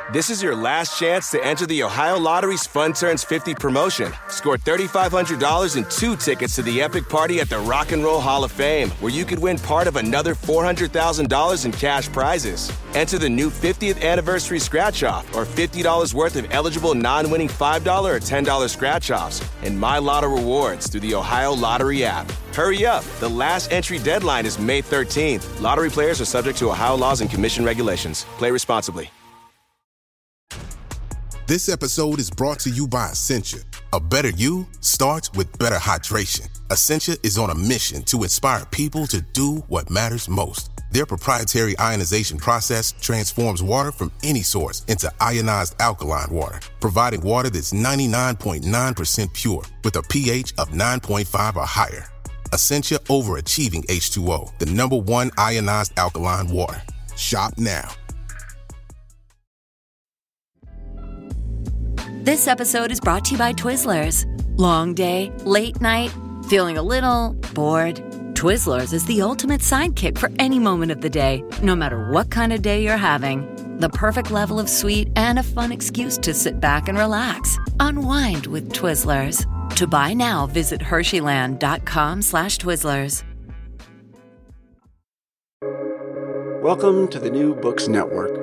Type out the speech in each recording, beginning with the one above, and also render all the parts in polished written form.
This is your last chance to enter the Ohio Lottery's Fun Turns 50 promotion. Score $3,500 and 2 tickets to the epic party at the Rock and Roll Hall of Fame, where you could win part of another $400,000 in cash prizes. Enter the new 50th anniversary scratch-off or $50 worth of eligible non-winning $5 or $10 scratch-offs and My Lotto rewards through the Ohio Lottery app. Hurry up. The last entry deadline is May 13th. Lottery players are subject to Ohio laws and commission regulations. Play responsibly. This episode is brought to you by Essentia. A better you starts with better hydration. Essentia is on a mission to inspire people to do what matters most. Their proprietary ionization process transforms water from any source into ionized alkaline water, providing water that's 99.9% pure with a pH of 9.5 or higher. Essentia overachieving H2O, the #1 ionized alkaline water. Shop now. This episode is brought to you by Twizzlers. Long day, late night, feeling a little bored? Twizzlers is the ultimate sidekick for any moment of the day, no matter what kind of day you're having. The perfect level of sweet and a fun excuse to sit back and relax. Unwind with Twizzlers. To buy now, visit Hersheyland.com/Twizzlers. Welcome to the New Books Network.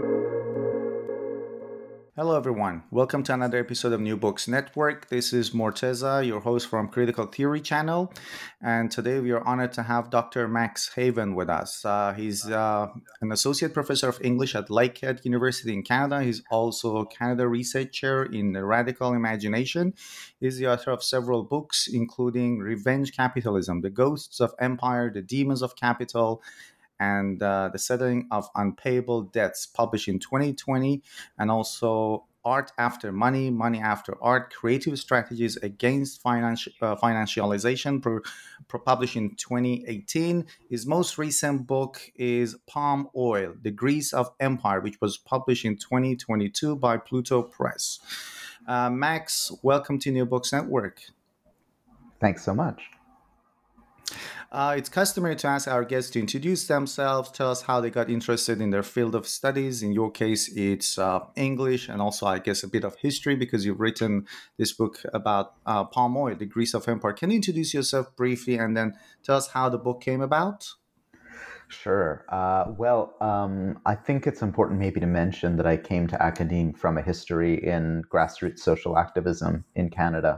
Hello everyone, welcome to another episode of New Books Network. This is Morteza, your host from Critical Theory channel, and today we are honored to have Dr. Max Haven with us. He's an associate professor of English at Lakehead University in Canada. He's also a Canada Research Chair in Radical Imagination. He's the author of several books, including Revenge Capitalism, The Ghosts of Empire, The Demons of Capital, and the Settling of Unpayable Debts, published in 2020, and also Art After Money, Money After Art, Creative Strategies Against Financialization, published in 2018. His most recent book is Palm Oil, The Grease of Empire, which was published in 2022 by Pluto Press. Max, welcome to New Books Network. Thanks so much. It's customary to ask our guests to introduce themselves, tell us how they got interested in their field of studies. In your case, it's English, and also, I guess, a bit of history, because you've written this book about palm oil, The Grease of Empire. Can you introduce yourself briefly and then tell us how the book came about? Sure. I think it's important maybe to mention that I came to academia from a history in grassroots social activism in Canada,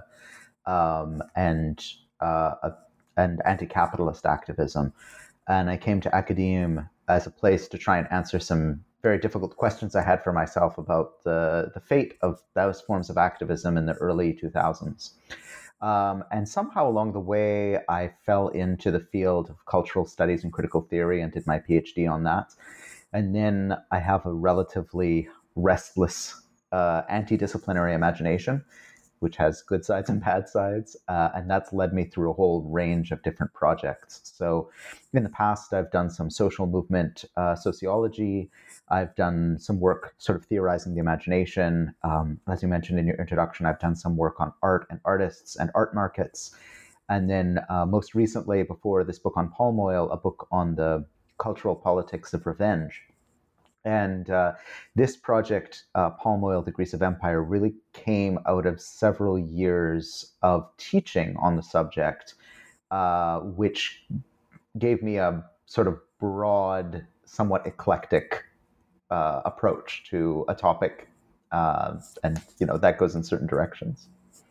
and anti-capitalist activism. And I came to academia as a place to try and answer some very difficult questions I had for myself about the fate of those forms of activism in the early 2000s. And somehow along the way, I fell into the field of cultural studies and critical theory and did my PhD on that. And then I have a relatively restless anti-disciplinary imagination, which has good sides and bad sides. And that's led me through a whole range of different projects. So in the past, I've done some social movement sociology. I've done some work sort of theorizing the imagination. As you mentioned in your introduction, I've done some work on art and artists and art markets. And then most recently, before this book on palm oil, a book on the cultural politics of revenge. And this project, Palm Oil, The Grease of Empire, really came out of several years of teaching on the subject, which gave me a sort of broad, somewhat eclectic approach to a topic. And, that goes in certain directions.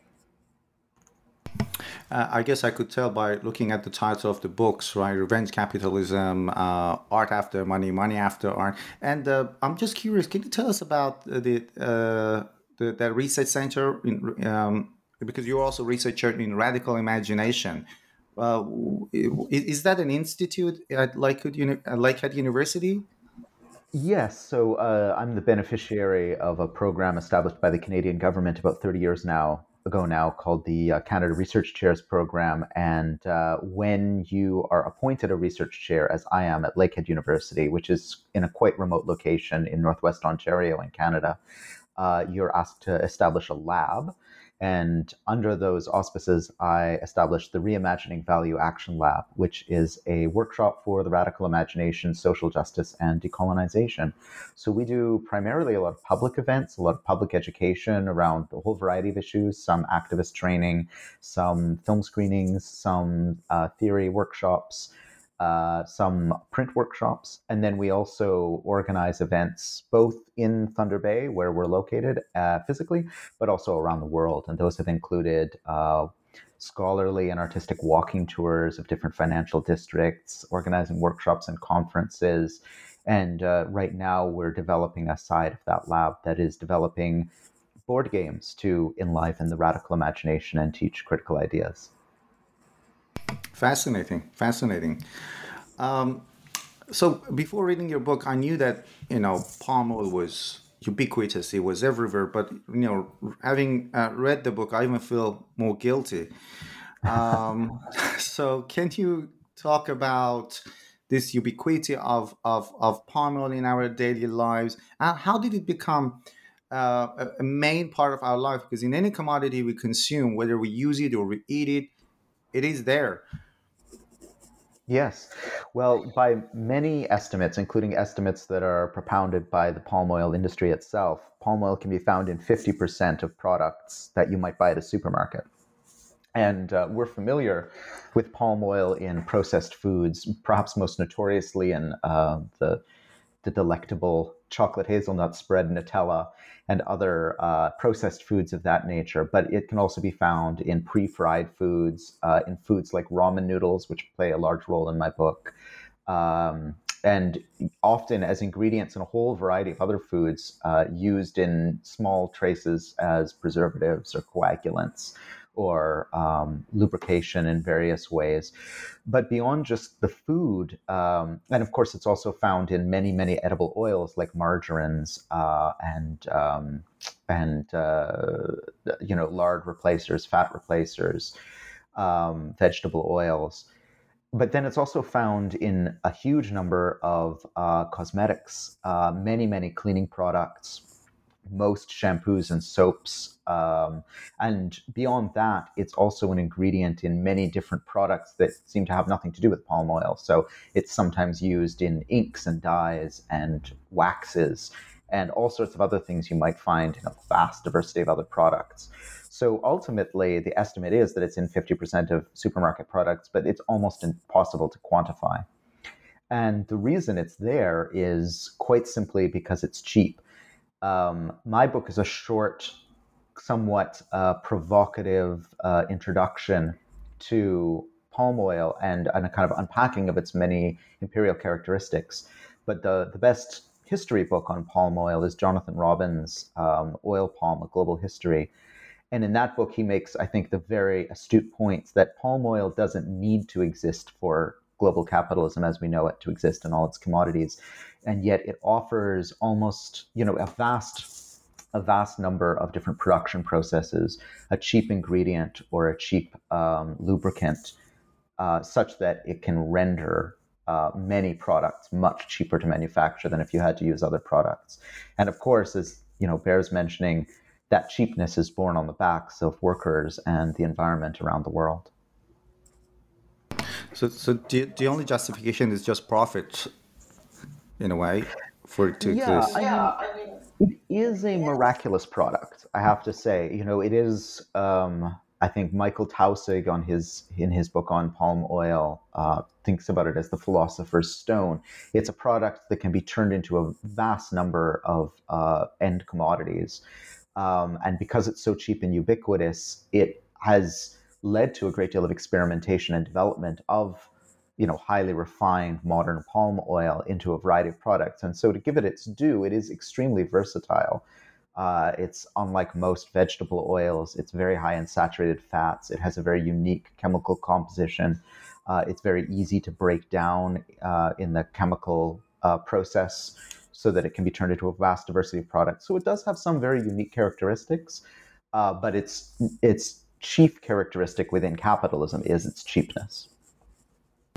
I guess I could tell by looking at the title of the books, right? Revenge Capitalism, Art After Money, Money After Art. And I'm just curious, can you tell us about the research center? Because you're also a researcher in Radical Imagination. Is that an institute at Lakehead University? Yes. So I'm the beneficiary of a program established by the Canadian government about 30 years ago now, called the Canada Research Chairs Program. And when you are appointed a research chair, as I am at Lakehead University, which is in a quite remote location in Northwest Ontario in Canada, you're asked to establish a lab. And under those auspices, I established the Reimagining Value Action Lab, which is a workshop for the radical imagination, social justice, and decolonization. So we do primarily a lot of public events, a lot of public education around a whole variety of issues, some activist training, some film screenings, some theory workshops, some print workshops. And then we also organize events both in Thunder Bay, where we're located physically, but also around the world. And those have included scholarly and artistic walking tours of different financial districts, organizing workshops and conferences. And right now we're developing a side of that lab that is developing board games to enliven the radical imagination and teach critical ideas. Fascinating. So before reading your book, I knew that, palm oil was ubiquitous. It was everywhere. But, having read the book, I even feel more guilty. So can you talk about this ubiquity of palm oil in our daily lives? And how did it become a main part of our life? Because in any commodity we consume, whether we use it or we eat it, it is there. Yes. Well, by many estimates, including estimates that are propounded by the palm oil industry itself, palm oil can be found in 50% of products that you might buy at a supermarket. And we're familiar with palm oil in processed foods, perhaps most notoriously in the delectable chocolate hazelnut spread Nutella and other processed foods of that nature. But it can also be found in pre-fried foods, in foods like ramen noodles, which play a large role in my book, and often as ingredients in a whole variety of other foods used in small traces as preservatives or coagulants or lubrication in various ways. But beyond just the food, and of course it's also found in many, many edible oils like margarines and lard replacers, fat replacers, vegetable oils. But then it's also found in a huge number of cosmetics, many, many cleaning products, most shampoos and soaps. And beyond that, it's also an ingredient in many different products that seem to have nothing to do with palm oil. So it's sometimes used in inks and dyes and waxes and all sorts of other things you might find in a vast diversity of other products. So ultimately, the estimate is that it's in 50% of supermarket products, but it's almost impossible to quantify. And the reason it's there is quite simply because it's cheap. My book is a short, somewhat provocative introduction to palm oil and a kind of unpacking of its many imperial characteristics. But the best history book on palm oil is Jonathan Robbins' Oil Palm, A Global History. And in that book, he makes, I think, the very astute point that palm oil doesn't need to exist for global capitalism as we know it to exist in all its commodities. And yet it offers almost, a vast number of different production processes, a cheap ingredient or a cheap lubricant, such that it can render many products much cheaper to manufacture than if you had to use other products. And of course, as bears mentioning, that cheapness is borne on the backs of workers and the environment around the world. So the only justification is just profit, in a way, for it to exist. It is a miraculous product, I have to say. It is. I think Michael Taussig in his book on palm oil thinks about it as the philosopher's stone. It's a product that can be turned into a vast number of end commodities, and because it's so cheap and ubiquitous, it has led to a great deal of experimentation and development of highly refined modern palm oil into a variety of products. And so to give it its due, it is extremely versatile. It's unlike most vegetable oils. It's very high in saturated fats. It has a very unique chemical composition. It's very easy to break down in the chemical process so that it can be turned into a vast diversity of products. So it does have some very unique characteristics, but its chief characteristic within capitalism is its cheapness.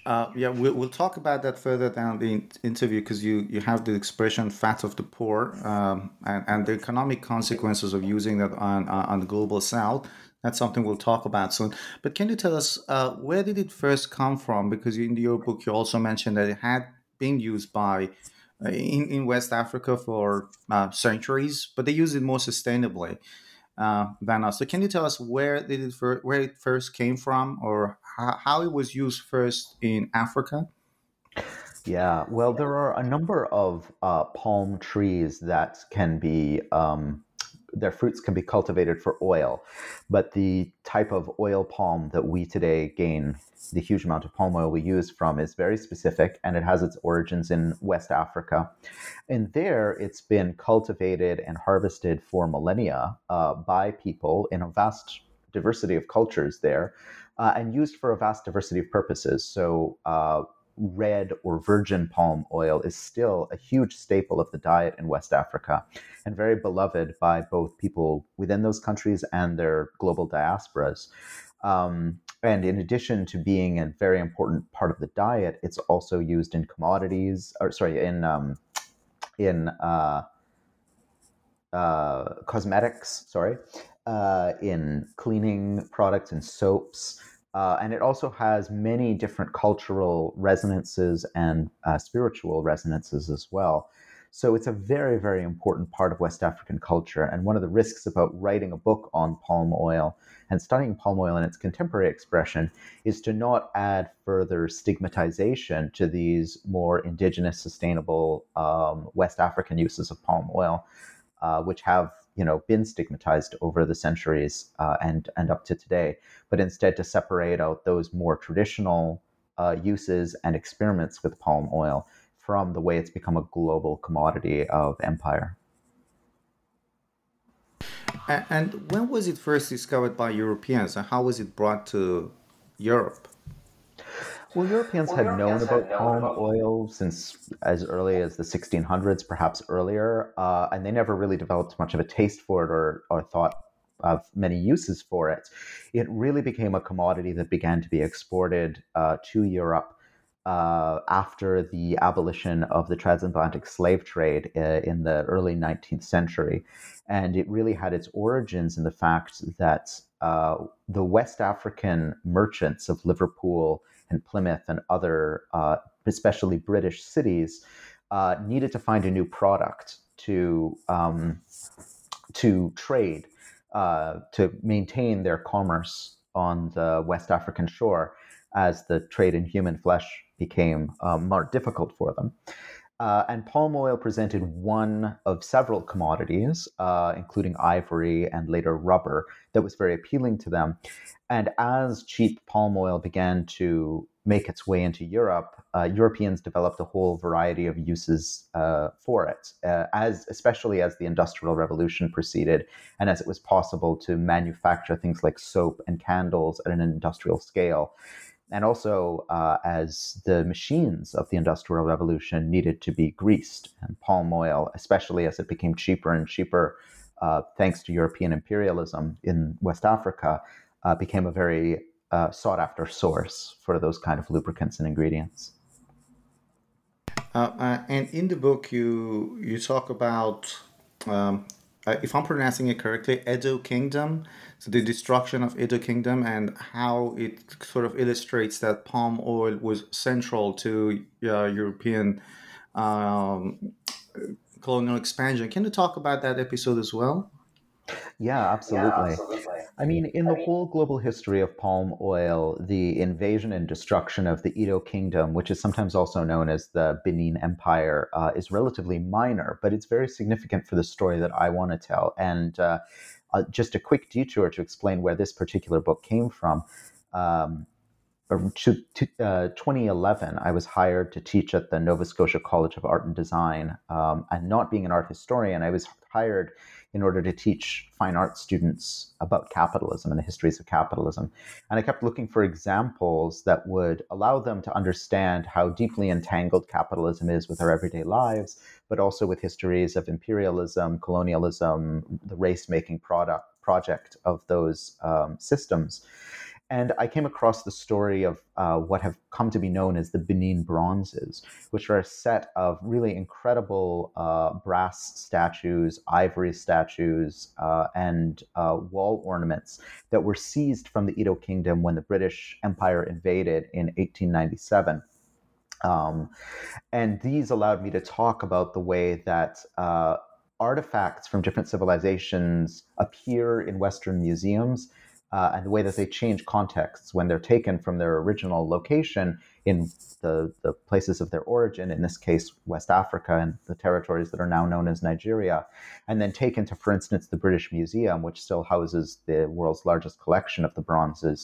Yeah, we'll talk about that further down the interview because you have the expression "fat of the poor" and the economic consequences of using that on the global south. That's something we'll talk about soon. But can you tell us where did it first come from? Because in your book you also mentioned that it had been used by in West Africa for centuries, but they use it more sustainably than us. So can you tell us where it first came from, or how it was used first in Africa? Yeah, well, there are a number of palm trees that can be, their fruits can be cultivated for oil, but the type of oil palm that we today gain the huge amount of palm oil we use from is very specific, and it has its origins in West Africa. And there, it's been cultivated and harvested for millennia by people in a vast diversity of cultures there, and used for a vast diversity of purposes. So, red or virgin palm oil is still a huge staple of the diet in West Africa and very beloved by both people within those countries and their global diasporas. And in addition to being a very important part of the diet, it's also used in commodities, or sorry, in cosmetics, in cleaning products and soaps. And it also has many different cultural resonances and spiritual resonances as well. So it's a very, very important part of West African culture. And one of the risks about writing a book on palm oil and studying palm oil in its contemporary expression is to not add further stigmatization to these more indigenous, sustainable West African uses of palm oil, which have been stigmatized over the centuries and up to today, but instead to separate out those more traditional uses and experiments with palm oil from the way it's become a global commodity of empire. And when was it first discovered by Europeans, and how was it brought to Europe? Well, Europeans had known about palm oil since as early as the 1600s, perhaps earlier, and they never really developed much of a taste for it or thought of many uses for it. It really became a commodity that began to be exported to Europe after the abolition of the transatlantic slave trade in the early 19th century. And it really had its origins in the fact that the West African merchants of Liverpool and Plymouth and other, especially British cities, needed to find a new product to trade, to maintain their commerce on the West African shore as the trade in human flesh became more difficult for them. And palm oil presented one of several commodities, including ivory and later rubber, that was very appealing to them. And as cheap palm oil began to make its way into Europe, Europeans developed a whole variety of uses for it, especially as the Industrial Revolution proceeded, and as it was possible to manufacture things like soap and candles at an industrial scale. And also as the machines of the Industrial Revolution needed to be greased, and palm oil, especially as it became cheaper and cheaper, thanks to European imperialism in West Africa, became a very sought-after source for those kind of lubricants and ingredients. And in the book, you talk about, if I'm pronouncing it correctly, Edo Kingdom, so the destruction of Edo Kingdom, and how it sort of illustrates that palm oil was central to European colonial expansion. Can you talk about that episode as well? Yeah, absolutely. I mean, in the whole global history of palm oil, the invasion and destruction of the Edo Kingdom, which is sometimes also known as the Benin Empire, is relatively minor, but it's very significant for the story that I want to tell. And just a quick detour to explain where this particular book came from. 2011, I was hired to teach at the Nova Scotia College of Art and Design. And not being an art historian, I was hired in order to teach fine art students about capitalism and the histories of capitalism. And I kept looking for examples that would allow them to understand how deeply entangled capitalism is with our everyday lives, but also with histories of imperialism, colonialism, the race-making project of those systems. And I came across the story of what have come to be known as the Benin Bronzes, which are a set of really incredible brass statues, ivory statues, and wall ornaments that were seized from the Edo Kingdom when the British Empire invaded in 1897. And these allowed me to talk about the way that artifacts from different civilizations appear in Western museums, and the way that they change contexts when they're taken from their original location in the places of their origin, in this case, West Africa and the territories that are now known as Nigeria, and then taken to, for instance, the British Museum, which still houses the world's largest collection of the bronzes.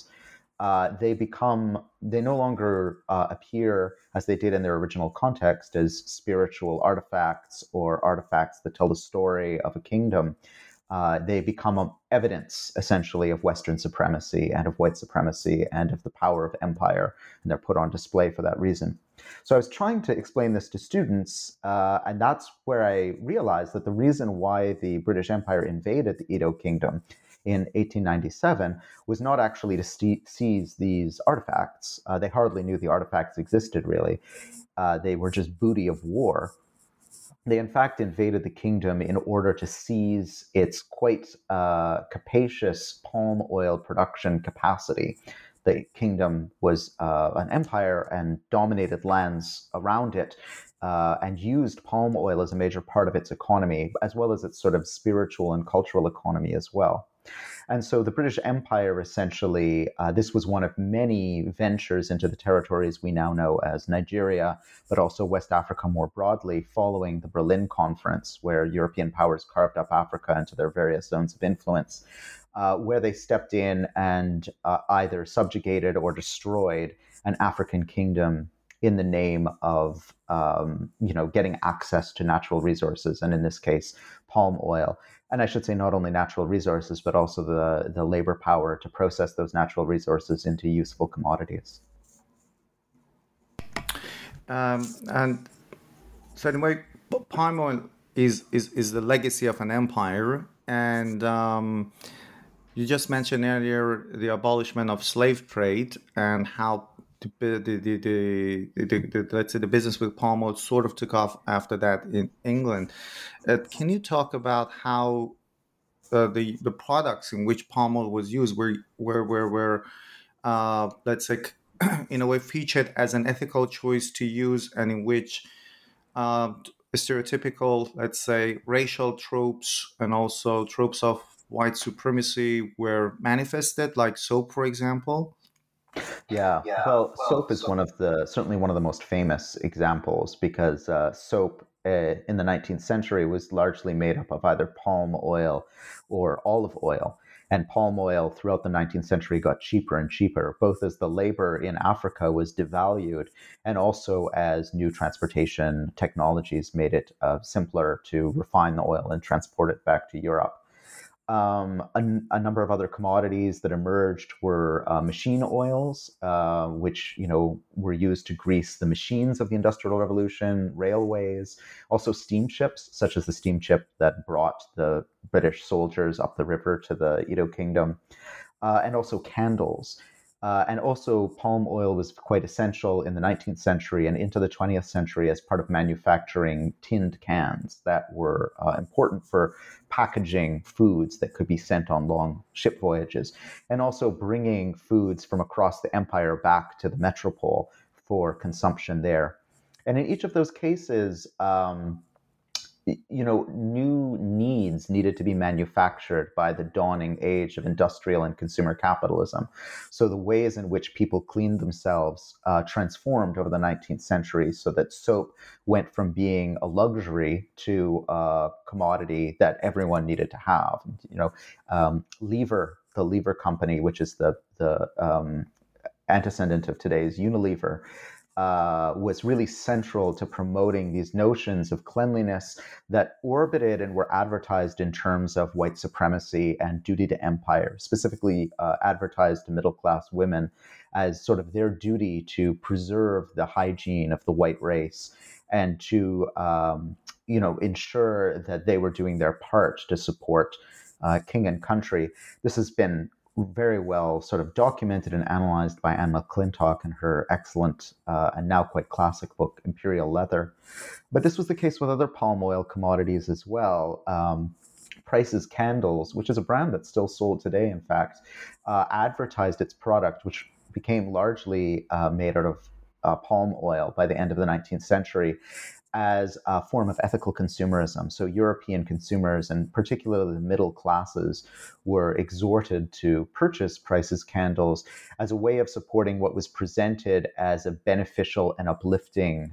They no longer appear as they did in their original context as spiritual artifacts or artifacts that tell the story of a kingdom. They become evidence, essentially, of Western supremacy and of white supremacy and of the power of empire, and they're put on display for that reason. So I was trying to explain this to students, and that's where I realized that the reason why the British Empire invaded the Edo Kingdom in 1897 was not actually to seize these artifacts. They hardly knew the artifacts existed, really. They were just booty of war. They, in fact, invaded the kingdom in order to seize its quite capacious palm oil production capacity. The kingdom was an empire and dominated lands around it, and used palm oil as a major part of its economy, as well as its sort of spiritual and cultural economy as well. And so the British Empire, essentially, this was one of many ventures into the territories we now know as Nigeria, but also West Africa more broadly, following the Berlin Conference, where European powers carved up Africa into their various zones of influence, where they stepped in and either subjugated or destroyed an African kingdom in the name of, getting access to natural resources, and in this case, palm oil. And I should say not only natural resources, but also the labor power to process those natural resources into useful commodities. And so anyway, palm oil is the legacy of an empire. And you just mentioned earlier the abolishment of slave trade and how let's say the business with palm oil sort of took off after that in England. Can you talk about how the products in which palm oil was used were let's say in a way featured as an ethical choice to use, and in which stereotypical, let's say, racial tropes and also tropes of white supremacy were manifested, like soap, for example? Yeah, well, soap is certainly one of the most famous examples, because soap in the 19th century was largely made up of either palm oil or olive oil. And palm oil throughout the 19th century got cheaper and cheaper, both as the labor in Africa was devalued and also as new transportation technologies made it simpler to refine the oil and transport it back to Europe. A number of other commodities that emerged were machine oils, which were used to grease the machines of the Industrial Revolution, railways, also steamships, such as the steamship that brought the British soldiers up the river to the Edo Kingdom, and also candles. And also palm oil was quite essential in the 19th century and into the 20th century as part of manufacturing tinned cans that were important for packaging foods that could be sent on long ship voyages, and also bringing foods from across the empire back to the metropole for consumption there. And in each of those cases, new needs needed to be manufactured by the dawning age of industrial and consumer capitalism. So the ways in which people cleaned themselves transformed over the 19th century, so that soap went from being a luxury to a commodity that everyone needed to have. Lever, the Lever Company, which is the antecedent of today's Unilever, was really central to promoting these notions of cleanliness that orbited and were advertised in terms of white supremacy and duty to empire, specifically advertised to middle-class women as sort of their duty to preserve the hygiene of the white race and to, ensure that they were doing their part to support king and country. This has been very well sort of documented and analyzed by Anne McClintock in her excellent and now quite classic book, Imperial Leather. But this was the case with other palm oil commodities as well. Price's Candles, which is a brand that's still sold today, in fact, advertised its product, which became largely made out of palm oil by the end of the 19th century, as a form of ethical consumerism. So European consumers, and particularly the middle classes, were exhorted to purchase Price's Candles as a way of supporting what was presented as a beneficial and uplifting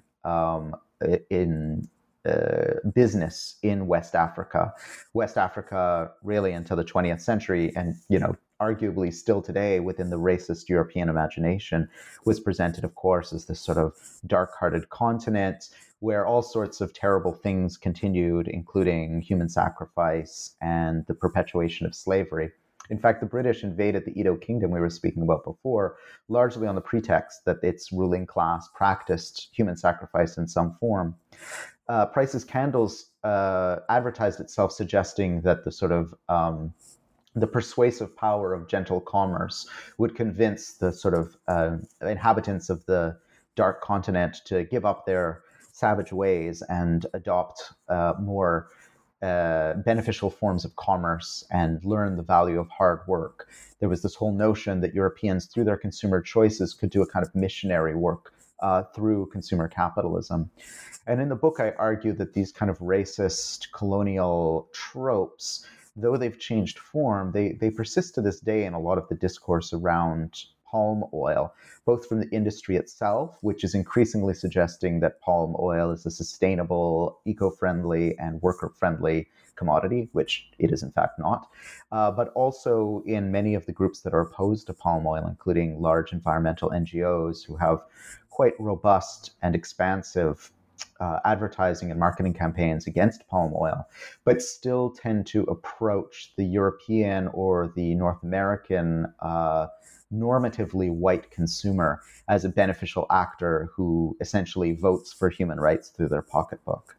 business in West Africa. West Africa, really until the 20th century, and arguably still today within the racist European imagination, was presented, of course, as this sort of dark-hearted continent where all sorts of terrible things continued, including human sacrifice and the perpetuation of slavery. In fact, the British invaded the Edo Kingdom we were speaking about before, largely on the pretext that its ruling class practiced human sacrifice in some form. Price's Candles advertised itself, suggesting that the sort of the persuasive power of gentle commerce would convince the sort of inhabitants of the dark continent to give up their savage ways and adopt more beneficial forms of commerce and learn the value of hard work. There was this whole notion that Europeans, through their consumer choices, could do a kind of missionary work through consumer capitalism. And in the book, I argue that these kind of racist colonial tropes, though they've changed form, they persist to this day in a lot of the discourse around palm oil, both from the industry itself, which is increasingly suggesting that palm oil is a sustainable, eco-friendly, and worker-friendly commodity, which it is in fact not, but also in many of the groups that are opposed to palm oil, including large environmental NGOs who have quite robust and expansive advertising and marketing campaigns against palm oil, but still tend to approach the European or the North American normatively white consumer as a beneficial actor who essentially votes for human rights through their pocketbook.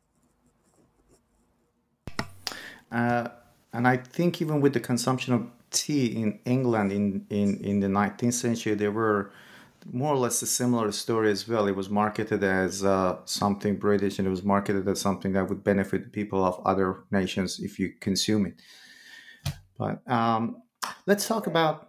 And I think even with the consumption of tea in England in the 19th century, there were more or less a similar story as well. It was marketed as something British, and it was marketed as something that would benefit the people of other nations if you consume it. But let's talk about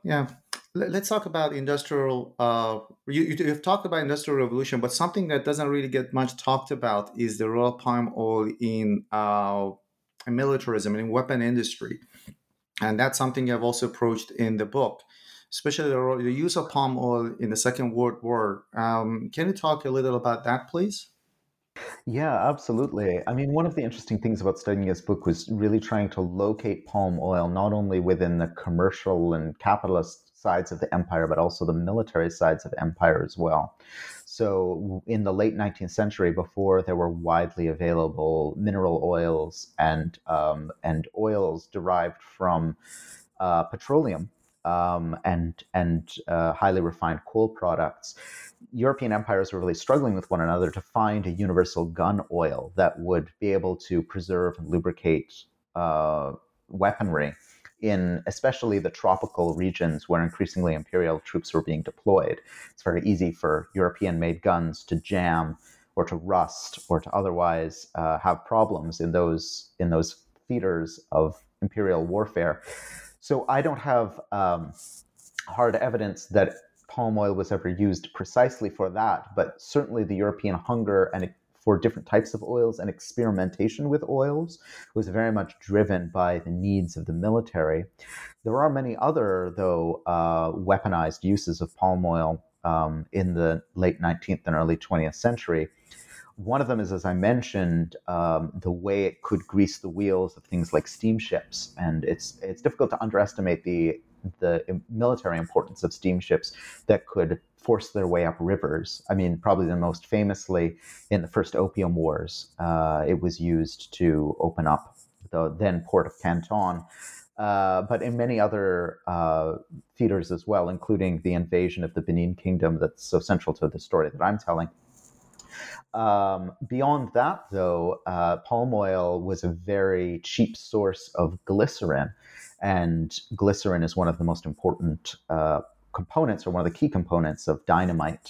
industrial. You've talked about industrial revolution, but something that doesn't really get much talked about is the role of palm oil in militarism and in weapon industry, and that's something I've also approached in the book, especially the use of palm oil in the Second World War. Can you talk a little about that, please? Yeah, absolutely. I mean, one of the interesting things about studying this book was really trying to locate palm oil not only within the commercial and capitalist sides of the empire, but also the military sides of the empire as well. So in the late 19th century, before there were widely available mineral oils and oils derived from petroleum, and highly refined coal products, European empires were really struggling with one another to find a universal gun oil that would be able to preserve and lubricate weaponry in especially the tropical regions where increasingly imperial troops were being deployed. It's very easy for European-made guns to jam or to rust or to otherwise have problems in those theaters of imperial warfare. So I don't have hard evidence that palm oil was ever used precisely for that, but certainly the European hunger and for different types of oils and experimentation with oils was very much driven by the needs of the military. There are many other, though, weaponized uses of palm oil in the late 19th and early 20th century. One of them is, as I mentioned, the way it could grease the wheels of things like steamships. And it's difficult to underestimate the military importance of steamships that could force their way up rivers. I mean, probably the most famously in the first Opium Wars, it was used to open up the then port of Canton. But in many other theaters as well, including the invasion of the Benin Kingdom that's so central to the story that I'm telling. Beyond that, though, palm oil was a very cheap source of glycerin. And glycerin is one of the most important components, or one of the key components of dynamite,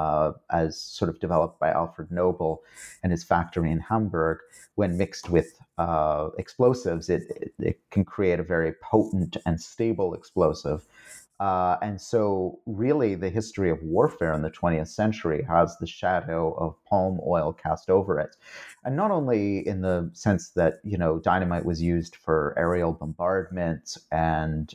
as sort of developed by Alfred Nobel and his factory in Hamburg. When mixed with explosives, it can create a very potent and stable explosive. And so really the history of warfare in the 20th century has the shadow of palm oil cast over it. And not only in the sense that, dynamite was used for aerial bombardment and,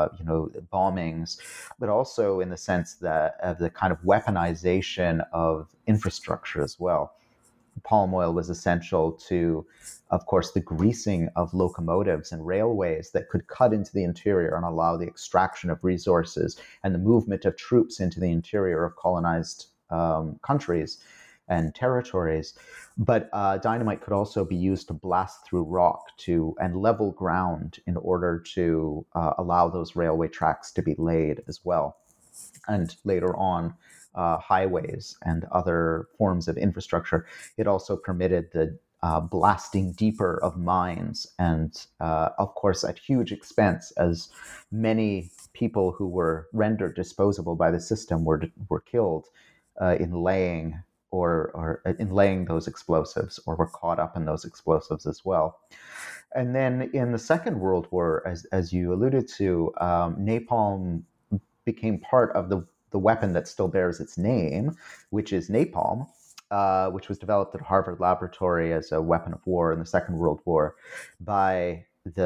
bombings, but also in the sense that of the kind of weaponization of infrastructure as well. Palm oil was essential to, of course, the greasing of locomotives and railways that could cut into the interior and allow the extraction of resources and the movement of troops into the interior of colonized countries and territories. But dynamite could also be used to blast through rock and level ground in order to allow those railway tracks to be laid as well. And later on, highways and other forms of infrastructure. It also permitted the blasting deeper of mines, and of course at huge expense, as many people who were rendered disposable by the system were killed in laying or in laying those explosives, or were caught up in those explosives as well. And then in the Second World War, as you alluded to, napalm became part of the weapon that still bears its name, which is napalm, which was developed at Harvard Laboratory as a weapon of war in the Second World War. By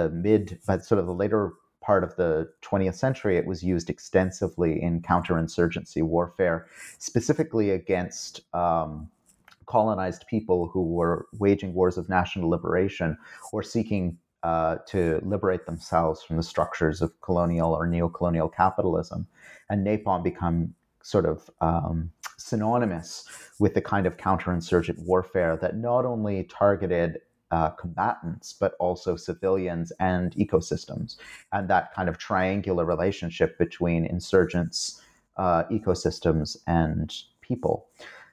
sort of the later part of the 20th century, it was used extensively in counterinsurgency warfare, specifically against colonized people who were waging wars of national liberation or seeking to liberate themselves from the structures of colonial or neocolonial capitalism. And napalm become sort of synonymous with the kind of counterinsurgent warfare that not only targeted combatants, but also civilians and ecosystems, and that kind of triangular relationship between insurgents, ecosystems, and people.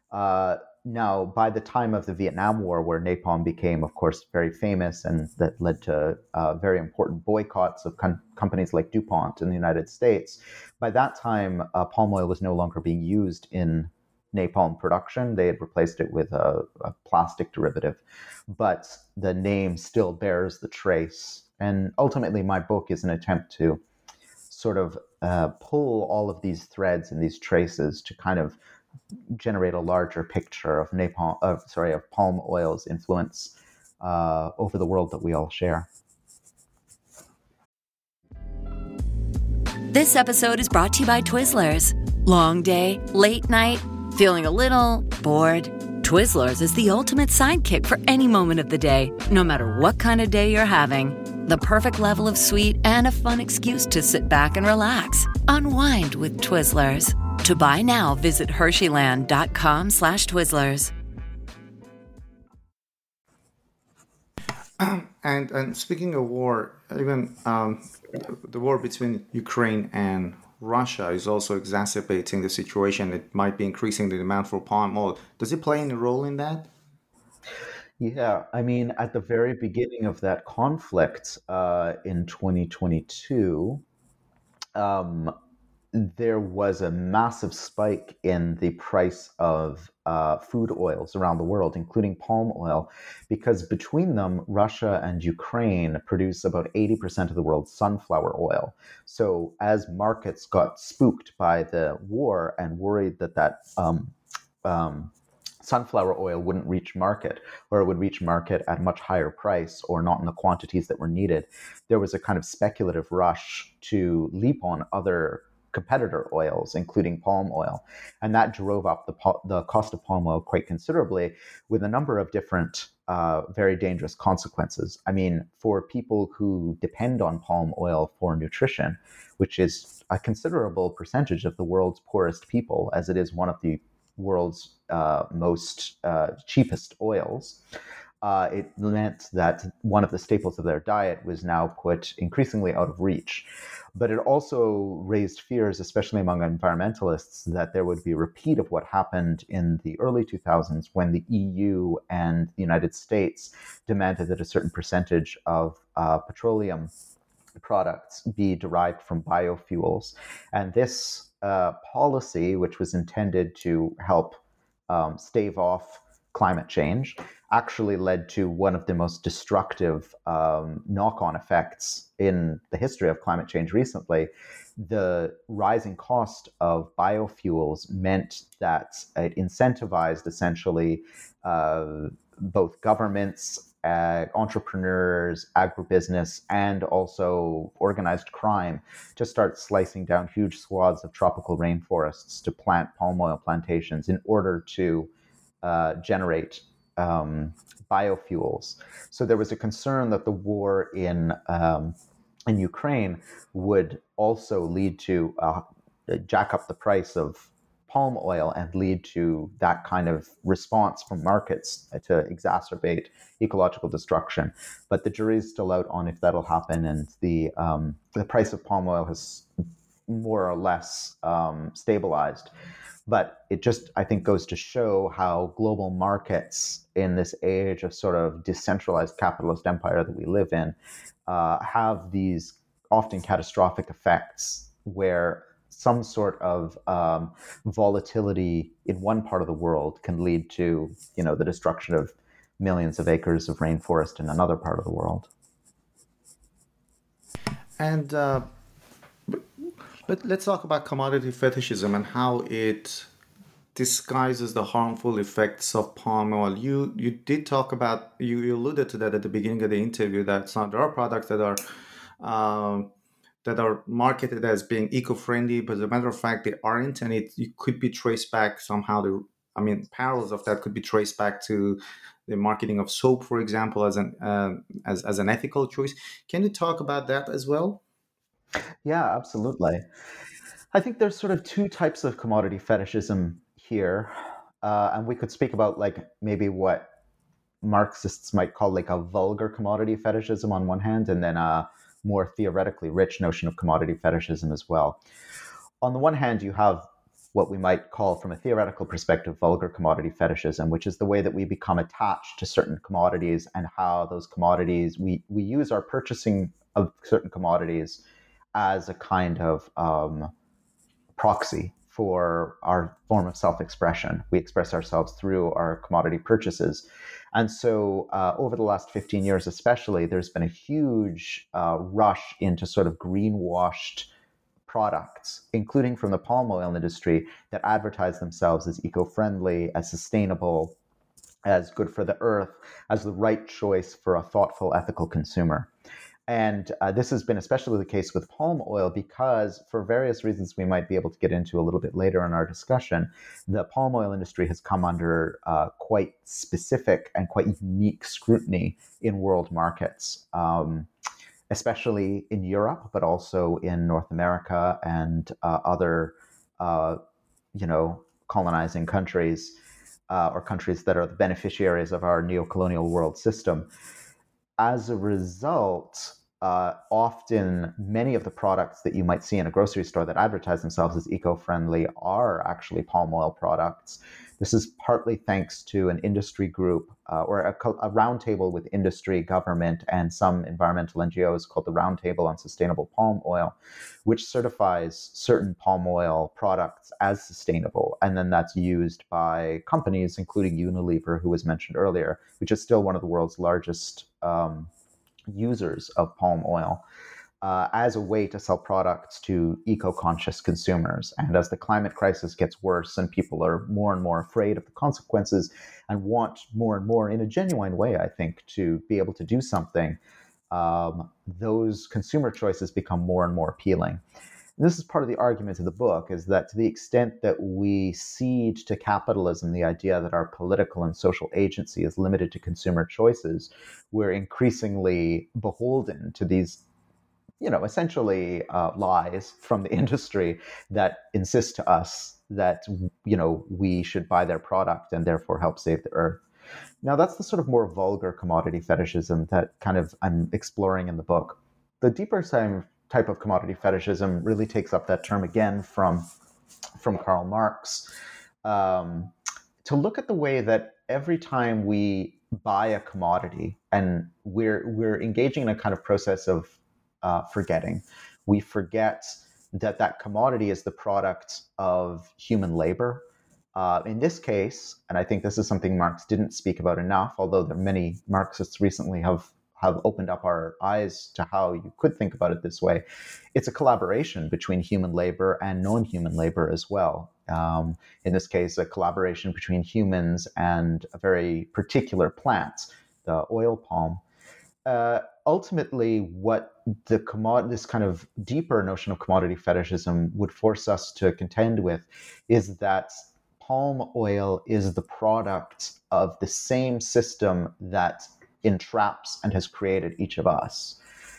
Now, by the time of the Vietnam War, where napalm became, of course, very famous, and that led to very important boycotts of companies like DuPont in the United States, by that time, palm oil was no longer being used in napalm production. They had replaced it with a plastic derivative, but the name still bears the trace. And ultimately, my book is an attempt to sort of pull all of these threads and these traces to kind of generate a larger picture of palm oil's influence over the world that we all share. This episode is brought to you by Twizzlers. Long day, late night, feeling a little bored? Twizzlers is the ultimate sidekick for any moment of the day, no matter what kind of day you're having. The perfect level of sweet and a fun excuse to sit back and relax. Unwind with Twizzlers. To buy now, visit Hersheyland.com/Twizzlers. And speaking of war, even the war between Ukraine and Russia is also exacerbating the situation. It might be increasing the demand for palm oil. Does it play any role in that? Yeah, I mean, at the very beginning of that conflict in 2022, there was a massive spike in the price of food oils around the world, including palm oil, because between them, Russia and Ukraine produce about 80% of the world's sunflower oil. So as markets got spooked by the war and worried that sunflower oil wouldn't reach market, or it would reach market at a much higher price or not in the quantities that were needed, there was a kind of speculative rush to leap on other competitor oils, including palm oil. And that drove up the cost of palm oil quite considerably, with a number of different very dangerous consequences. I mean, for people who depend on palm oil for nutrition, which is a considerable percentage of the world's poorest people, as it is one of the world's most cheapest oils, it meant that one of the staples of their diet was now put increasingly out of reach. But it also raised fears, especially among environmentalists, that there would be a repeat of what happened in the early 2000s when the EU and the United States demanded that a certain percentage of petroleum products be derived from biofuels. And this policy, which was intended to help stave off climate change, actually led to one of the most destructive knock-on effects in the history of climate change recently. The rising cost of biofuels meant that it incentivized essentially both governments, entrepreneurs, agribusiness, and also organized crime to start slicing down huge swaths of tropical rainforests to plant palm oil plantations in order to generate biofuels. So there was a concern that the war in Ukraine would also lead to jack up the price of palm oil and lead to that kind of response from markets to exacerbate ecological destruction. But the jury's still out on if that'll happen, and the price of palm oil has more or less stabilized. But it just, I think, goes to show how global markets in this age of sort of decentralized capitalist empire that we live in have these often catastrophic effects where some sort of volatility in one part of the world can lead to, the destruction of millions of acres of rainforest in another part of the world. And but let's talk about commodity fetishism and how it disguises the harmful effects of palm oil. You did talk about, you alluded to that at the beginning of the interview, that there are products that are marketed as being eco-friendly, but as a matter of fact, they aren't, and it could be traced back somehow. Parallels of that could be traced back to the marketing of soap, for example, as an ethical choice. Can you talk about that as well? Yeah, absolutely. I think there's sort of two types of commodity fetishism here, and we could speak about maybe what Marxists might call a vulgar commodity fetishism on one hand, and then a more theoretically rich notion of commodity fetishism as well. On the one hand, you have what we might call, from a theoretical perspective, vulgar commodity fetishism, which is the way that we become attached to certain commodities and how those commodities, we use our purchasing of certain commodities as a kind of proxy for our form of self-expression. We express ourselves through our commodity purchases. And so over the last 15 years especially, there's been a huge rush into sort of greenwashed products, including from the palm oil industry, that advertise themselves as eco-friendly, as sustainable, as good for the earth, as the right choice for a thoughtful, ethical consumer. And this has been especially the case with palm oil because, for various reasons we might be able to get into a little bit later in our discussion, the palm oil industry has come under quite specific and quite unique scrutiny in world markets, especially in Europe, but also in North America and other, colonizing countries or countries that are the beneficiaries of our neocolonial world system. As a result, often many of the products that you might see in a grocery store that advertise themselves as eco-friendly are actually palm oil products. This is partly thanks to an industry group or a roundtable with industry, government, and some environmental NGOs called the Roundtable on Sustainable Palm Oil, which certifies certain palm oil products as sustainable. And then that's used by companies, including Unilever, who was mentioned earlier, which is still one of the world's largest users of palm oil, as a way to sell products to eco-conscious consumers. And as the climate crisis gets worse and people are more and more afraid of the consequences and want more and more, in a genuine way, I think, to be able to do something, those consumer choices become more and more appealing. And this is part of the argument of the book, is that to the extent that we cede to capitalism the idea that our political and social agency is limited to consumer choices, we're increasingly beholden to these, essentially lies from the industry that insist to us that, we should buy their product and therefore help save the earth. Now, that's the sort of more vulgar commodity fetishism that kind of I'm exploring in the book. The deeper type of commodity fetishism really takes up that term again from Karl Marx, to look at the way that every time we buy a commodity and we're engaging in a kind of process of forgetting. We forget that commodity is the product of human labor. In this case, and I think this is something Marx didn't speak about enough, although there are many Marxists recently have opened up our eyes to how you could think about it this way. It's a collaboration between human labor and non-human labor as well. In this case, a collaboration between humans and a very particular plant, the oil palm. Ultimately, what this kind of deeper notion of commodity fetishism would force us to contend with is that palm oil is the product of the same system that entraps and has created each of us.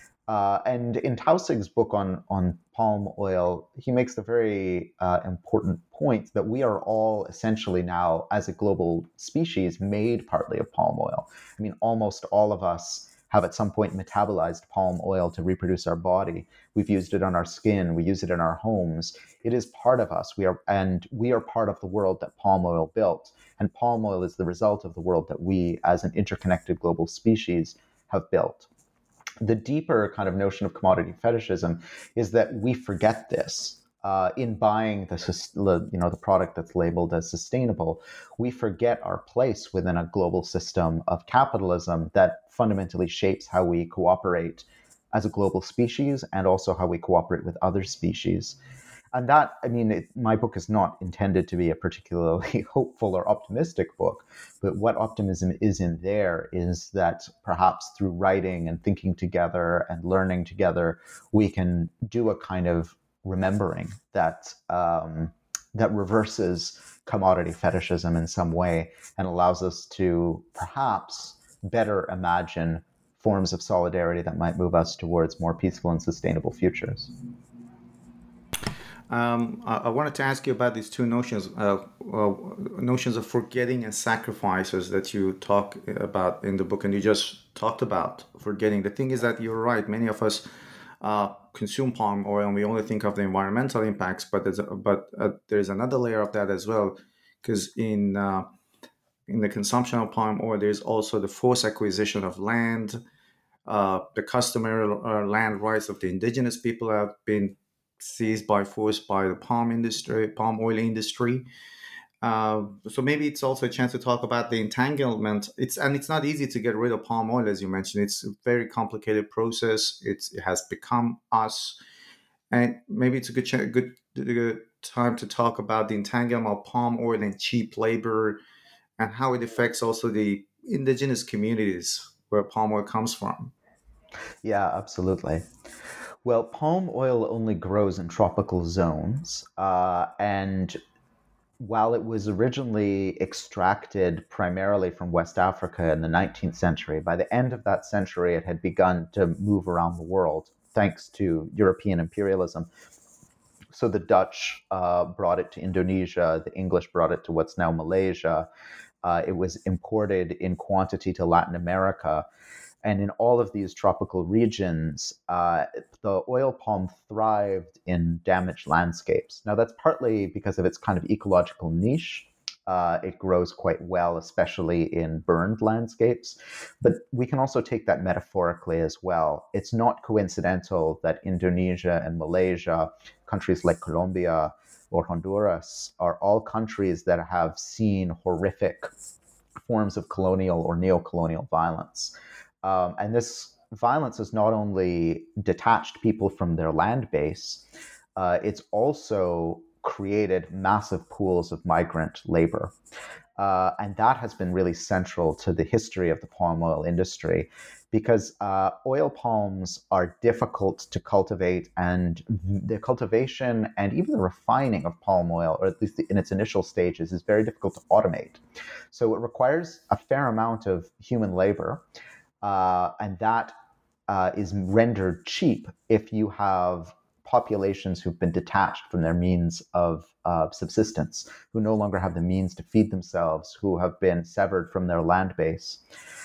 And in Tausig's book on palm oil, he makes the very important point that we are all essentially now, as a global species, made partly of palm oil. I mean, almost all of us have at some point metabolized palm oil to reproduce our body. We've used it on our skin. We use it in our homes. It is part of us. We are part of the world that palm oil built. And palm oil is the result of the world that we, as an interconnected global species, have built. The deeper kind of notion of commodity fetishism is that we forget this. In buying the product that's labeled as sustainable, we forget our place within a global system of capitalism that fundamentally shapes how we cooperate as a global species and also how we cooperate with other species. And that, my book is not intended to be a particularly hopeful or optimistic book, but what optimism is in there is that perhaps through writing and thinking together and learning together, we can do a kind of remembering that that reverses commodity fetishism in some way and allows us to perhaps better imagine forms of solidarity that might move us towards more peaceful and sustainable futures. I wanted to ask you about these two notions, notions of forgetting and sacrifices that you talk about in the book, and you just talked about forgetting. The thing is that you're right. Many of us consume palm oil, and we only think of the environmental impacts, but there's another layer of that as well, because in the consumption of palm oil, there's also the forced acquisition of land. The customary land rights of the indigenous people have been seized by force by the palm oil industry. So maybe it's also a chance to talk about the entanglement. It's not easy to get rid of palm oil, as you mentioned. It's a very complicated process. It has become us, and maybe it's a good time to talk about the entanglement of palm oil and cheap labor, and how it affects also the indigenous communities where palm oil comes from. Yeah, absolutely. Well, palm oil only grows in tropical zones, and while it was originally extracted primarily from West Africa in the 19th century, by the end of that century, it had begun to move around the world thanks to European imperialism. So the Dutch brought it to Indonesia, the English brought it to what's now Malaysia. It was imported in quantity to Latin America. And in all of these tropical regions, the oil palm thrived in damaged landscapes. Now, that's partly because of its kind of ecological niche. It grows quite well, especially in burned landscapes. But we can also take that metaphorically as well. It's not coincidental that Indonesia and Malaysia, countries like Colombia or Honduras, are all countries that have seen horrific forms of colonial or neo-colonial violence. And this violence has not only detached people from their land base, it's also created massive pools of migrant labor. And that has been really central to the history of the palm oil industry, because oil palms are difficult to cultivate, and the cultivation and even the refining of palm oil, or at least in its initial stages, is very difficult to automate. So it requires a fair amount of human labor. And that is rendered cheap if you have populations who've been detached from their means of subsistence, who no longer have the means to feed themselves, who have been severed from their land base.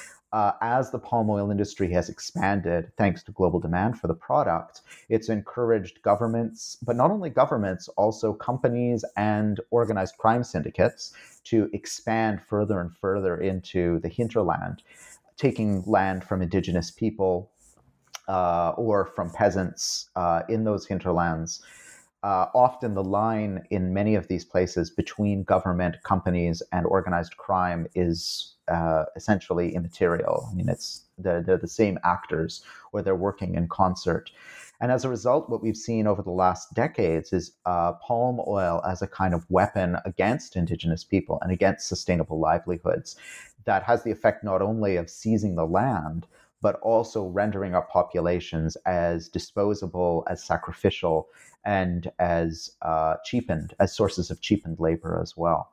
As the palm oil industry has expanded, thanks to global demand for the product, it's encouraged governments, but not only governments, also companies and organized crime syndicates to expand further and further into the hinterland, taking land from indigenous people, or from peasants in those hinterlands. Often the line in many of these places between government, companies, and organized crime is essentially immaterial. I mean, they're the same actors, or they're working in concert. And as a result, what we've seen over the last decades is palm oil as a kind of weapon against indigenous people and against sustainable livelihoods that has the effect not only of seizing the land, but also rendering up populations as disposable, as sacrificial, and as cheapened, as sources of cheapened labor as well.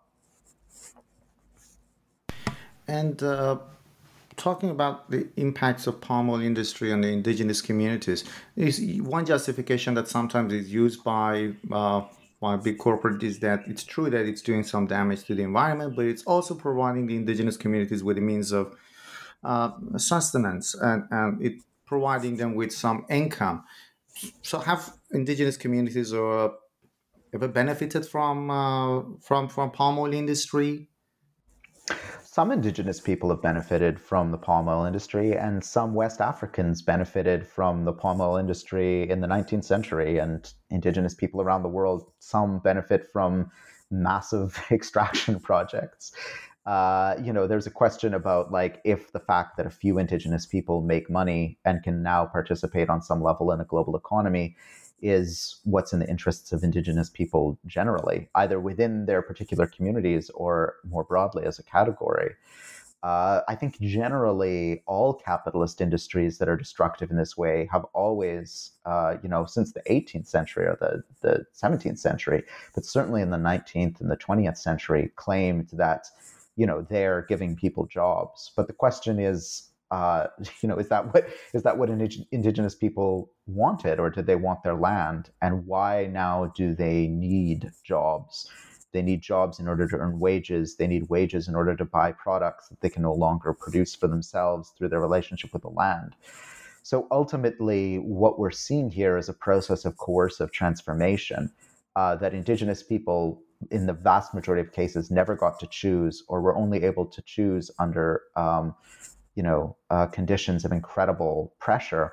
And talking about the impacts of palm oil industry on the indigenous communities, is one justification that sometimes is used by big corporate is that it's true that it's doing some damage to the environment, but it's also providing the indigenous communities with a means of sustenance and it providing them with some income. So have indigenous communities ever benefited from palm oil industry? Some indigenous people have benefited from the palm oil industry, and some West Africans benefited from the palm oil industry in the 19th century, and indigenous people around the world, some benefit from massive extraction projects. There's a question about if the fact that a few indigenous people make money and can now participate on some level in a global economy is what's in the interests of indigenous people generally, either within their particular communities or more broadly as a category. I think generally all capitalist industries that are destructive in this way have always, since the 18th century or the 17th century, but certainly in the 19th and the 20th century, claimed that they're giving people jobs. But the question is, is that what indigenous people wanted, or did they want their land? And why now do they need jobs? They need jobs in order to earn wages. They need wages in order to buy products that they can no longer produce for themselves through their relationship with the land. So ultimately, what we're seeing here is a process of coercive transformation that indigenous people, in the vast majority of cases, never got to choose, or were only able to choose under conditions of incredible pressure.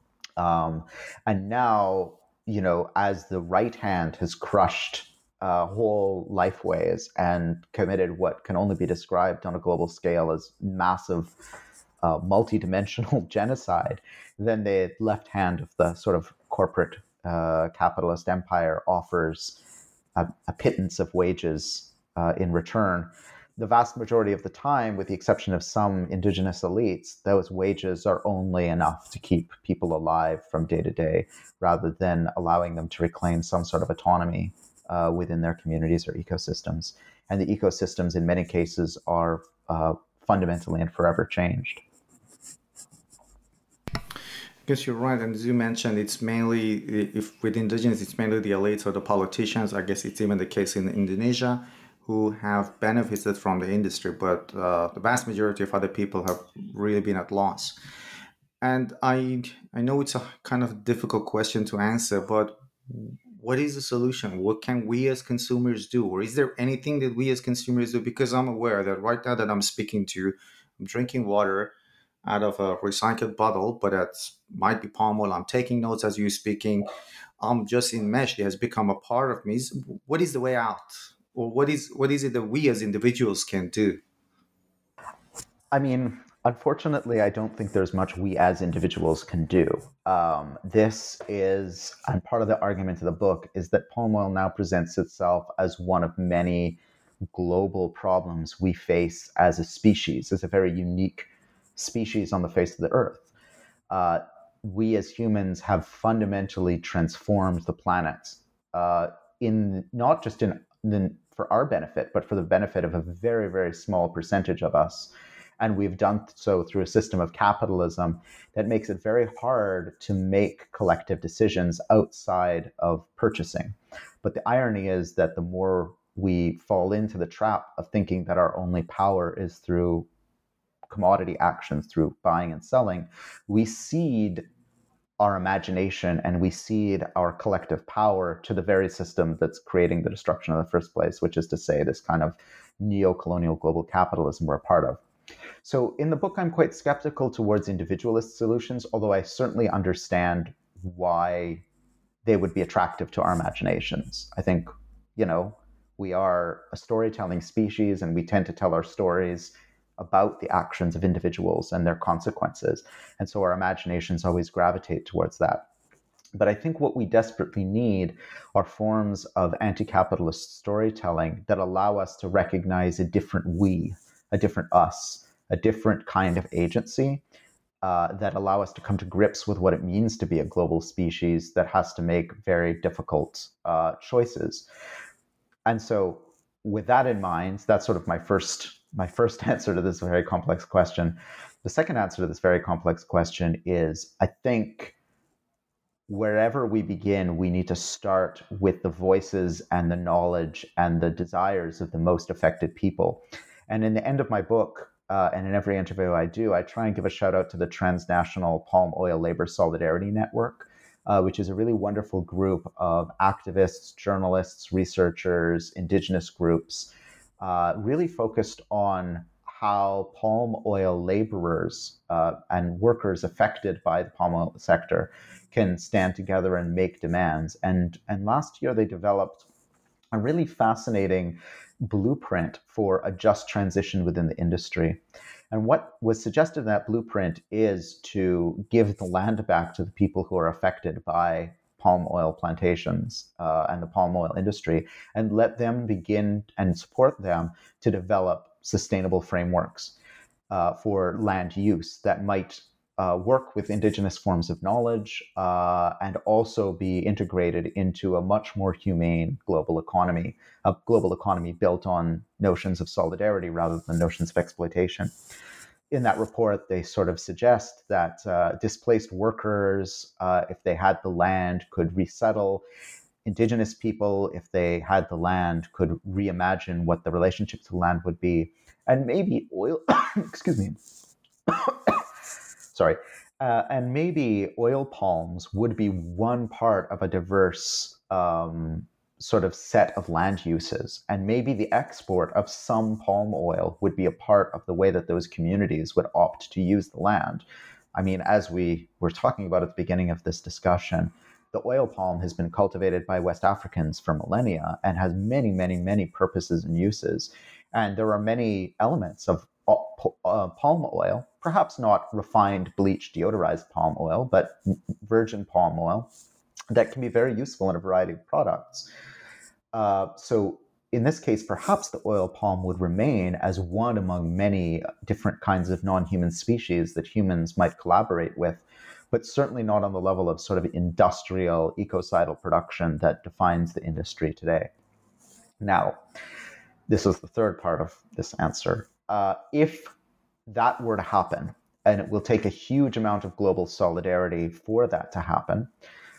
And now, as the right hand has crushed whole lifeways and committed what can only be described on a global scale as massive multidimensional genocide, then the left hand of the sort of corporate capitalist empire offers a pittance of wages in return. The vast majority of the time, with the exception of some indigenous elites, those wages are only enough to keep people alive from day to day, rather than allowing them to reclaim some sort of autonomy within their communities or ecosystems. And the ecosystems, in many cases, are fundamentally and forever changed. I guess you're right. And as you mentioned, it's mainly, if with indigenous, it's mainly the elites or the politicians. I guess it's even the case in Indonesia, who have benefited from the industry, but the vast majority of other people have really been at loss. And I know it's a kind of difficult question to answer, but what is the solution? What can we as consumers do? Or is there anything that we as consumers do? Because I'm aware that right now that I'm speaking to you, I'm drinking water out of a recycled bottle, but that might be palm oil. I'm taking notes as you're speaking. I'm just enmeshed. It has become a part of me. What is the way out? Or what is it that we as individuals can do? I mean, unfortunately, I don't think there's much we as individuals can do. This is, and part of the argument of the book is that palm oil now presents itself as one of many global problems we face as a species, as a very unique species on the face of the earth. We as humans have fundamentally transformed the planet not just for our benefit, but for the benefit of a very, very small percentage of us. And we've done so through a system of capitalism that makes it very hard to make collective decisions outside of purchasing. But the irony is that the more we fall into the trap of thinking that our only power is through commodity actions, through buying and selling, we cede our imagination and we cede our collective power to the very system that's creating the destruction in the first place, which is to say this kind of neo-colonial global capitalism we're a part of. So in the book, I'm quite skeptical towards individualist solutions, although I certainly understand why they would be attractive to our imaginations. I think, we are a storytelling species, and we tend to tell our stories about the actions of individuals and their consequences. And so our imaginations always gravitate towards that. But I think what we desperately need are forms of anti-capitalist storytelling that allow us to recognize a different we, a different us, a different kind of agency, that allow us to come to grips with what it means to be a global species that has to make very difficult choices. And so with that in mind, that's sort of my first answer to this very complex question. The second answer to this very complex question is, I think wherever we begin, we need to start with the voices and the knowledge and the desires of the most affected people. And in the end of my book, and in every interview I do, I try and give a shout out to the Transnational Palm Oil Labor Solidarity Network, which is a really wonderful group of activists, journalists, researchers, indigenous groups, really focused on how palm oil laborers and workers affected by the palm oil sector can stand together and make demands. And last year they developed a really fascinating blueprint for a just transition within the industry. And what was suggested in that blueprint is to give the land back to the people who are affected by palm oil plantations and the palm oil industry, and let them begin and support them to develop sustainable frameworks for land use that might work with indigenous forms of knowledge and also be integrated into a much more humane global economy, a global economy built on notions of solidarity rather than notions of exploitation. In that report, they sort of suggest that displaced workers, if they had the land, could resettle. Indigenous people, if they had the land, could reimagine what the relationship to the land would be. And maybe oil, excuse me, sorry, and maybe oil palms would be one part of a diverse sort of set of land uses. And maybe the export of some palm oil would be a part of the way that those communities would opt to use the land. I mean, as we were talking about at the beginning of this discussion, the oil palm has been cultivated by West Africans for millennia and has many, many, many purposes and uses. And there are many elements of palm oil, perhaps not refined, bleached, deodorized palm oil, but virgin palm oil, that can be very useful in a variety of products. So in this case, perhaps the oil palm would remain as one among many different kinds of non-human species that humans might collaborate with, but certainly not on the level of sort of industrial ecocidal production that defines the industry today. Now, this is the third part of this answer. If that were to happen, and it will take a huge amount of global solidarity for that to happen,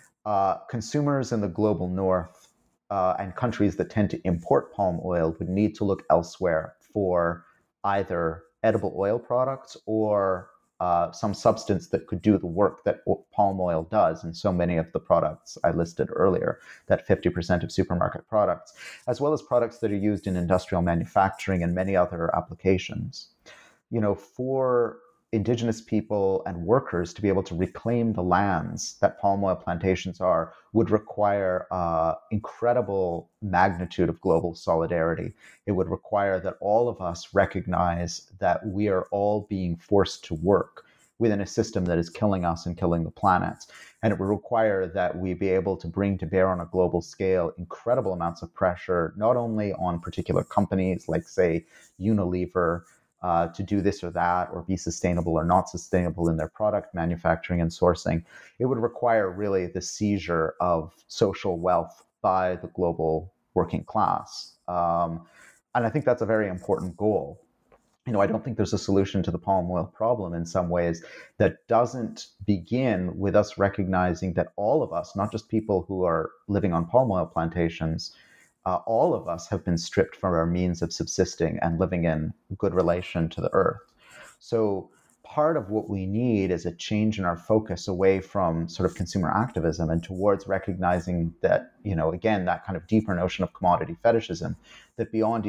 consumers in the global north and countries that tend to import palm oil would need to look elsewhere for either edible oil products or some substance that could do the work that palm oil does in so many of the products I listed earlier, that 50% of supermarket products, as well as products that are used in industrial manufacturing and many other applications. You know, for indigenous people and workers to be able to reclaim the lands that palm oil plantations are would require incredible magnitude of global solidarity. It would require that all of us recognize that we are all being forced to work within a system that is killing us and killing the planet. And it would require that we be able to bring to bear on a global scale incredible amounts of pressure, not only on particular companies like, say, Unilever, to do this or that, or be sustainable or not sustainable in their product manufacturing and sourcing. It would require really the seizure of social wealth by the global working class. And I think that's a very important goal. You know, I don't think there's a solution to the palm oil problem in some ways that doesn't begin with us recognizing that all of us, not just people who are living on palm oil plantations, all of us have been stripped from our means of subsisting and living in good relation to the earth. So part of what we need is a change in our focus away from sort of consumer activism and towards recognizing that, you know, again, that kind of deeper notion of commodity fetishism, that beyond each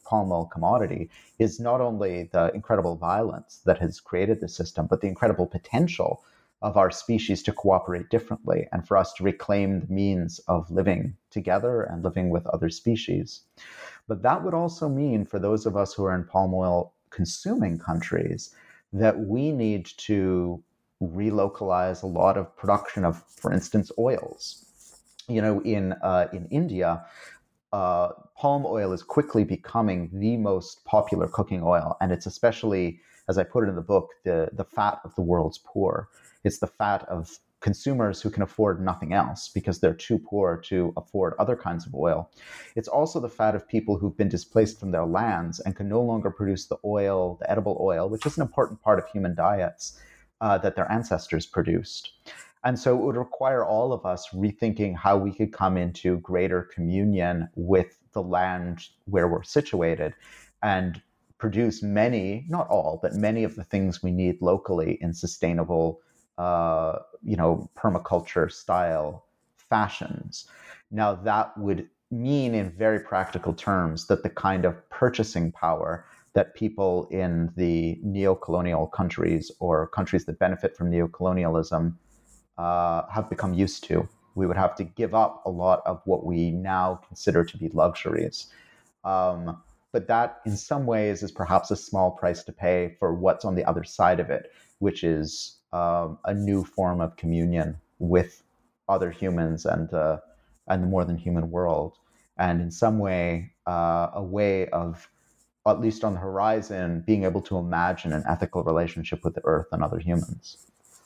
palm oil commodity is not only the incredible violence that has created the system, but the incredible potential of our species to cooperate differently and for us to reclaim the means of living together and living with other species. But that would also mean for those of us who are in palm oil consuming countries that we need to relocalize a lot of production of, for instance, oils. In India, palm oil is quickly becoming the most popular cooking oil, and it's especially, as I put it in the book, the fat of the world's poor. It's the fat of consumers who can afford nothing else because they're too poor to afford other kinds of oil. It's also the fat of people who've been displaced from their lands and can no longer produce the oil, the edible oil, which is an important part of human diets that their ancestors produced. And so it would require all of us rethinking how we could come into greater communion with the land where we're situated and produce many, not all, but many of the things we need locally in sustainable permaculture style fashions. Now that would mean in very practical terms that the kind of purchasing power that people in the neo-colonial countries or countries that benefit from neo-colonialism have become used to. We would have to give up a lot of what we now consider to be luxuries. But that in some ways is perhaps a small price to pay for what's on the other side of it, which is a new form of communion with other humans and the more than human world. And in some way, a way of, at least on the horizon, being able to imagine an ethical relationship with the earth and other humans.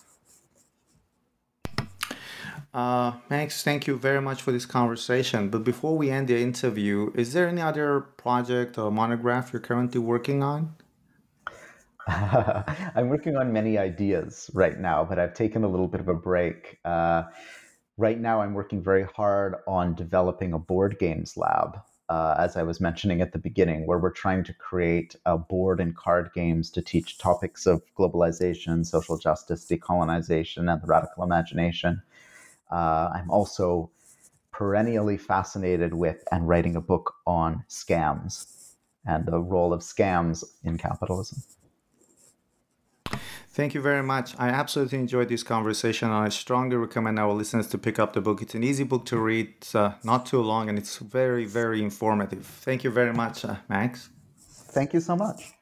Max, thank you very much for this conversation. But before we end the interview, is there any other project or monograph you're currently working on? I'm working on many ideas right now, but I've taken a little bit of a break. Right now, I'm working very hard on developing a board games lab, as I was mentioning at the beginning, where we're trying to create board and card games to teach topics of globalization, social justice, decolonization, and the radical imagination. I'm also perennially fascinated with and writing a book on scams and the role of scams in capitalism. Thank you very much. I absolutely enjoyed this conversation, and I strongly recommend our listeners to pick up the book. It's an easy book to read, it's not too long, and it's very, very informative. Thank you very much, Max. Thank you so much.